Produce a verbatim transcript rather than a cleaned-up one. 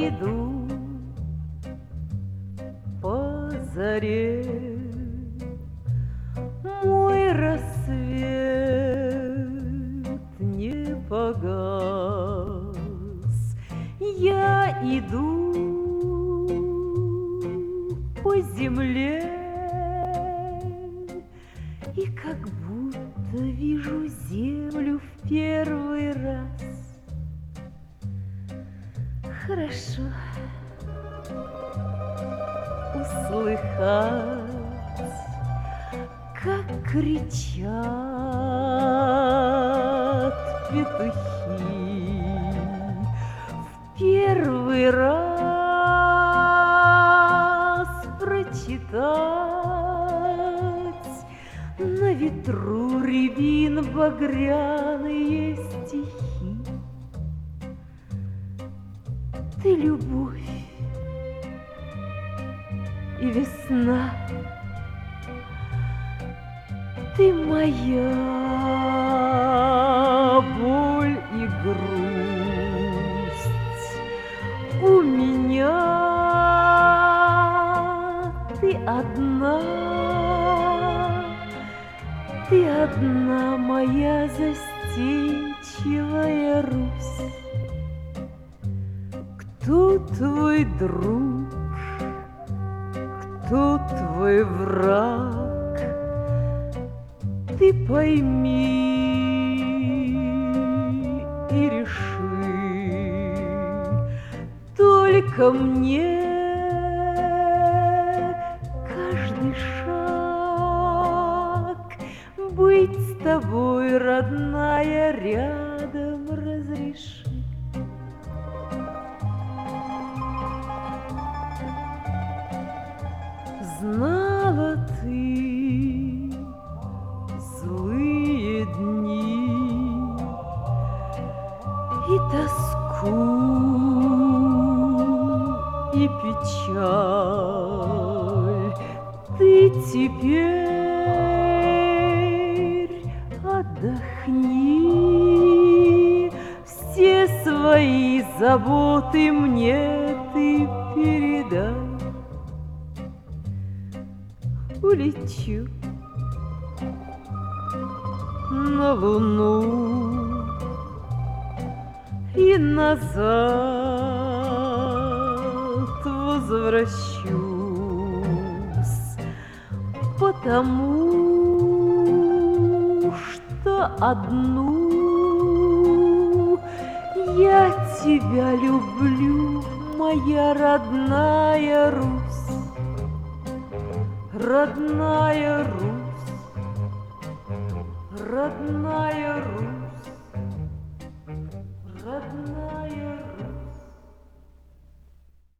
иду по заре, мой рассвет не погас. Я иду по земле и как будто вижу землю в первый раз. Хорошо услыхать, как кричат петухи, в первый раз прочитать на ветру рябин багряные стихи. Ты любовь и весна, ты моя боль и грусть. У меня ты одна, ты одна моя застенчивая Русь. Кто твой друг, кто твой враг, ты пойми и реши. Только мне каждый шаг быть с тобой, родная, рядом разреши. Знала ты злые дни и тоску, и печаль. Ты теперь отдохни, все свои заботы мне ты передай. Улечу на луну и назад возвращусь, потому что одну я тебя люблю, моя родная Русь. Родная Русь, родная Русь.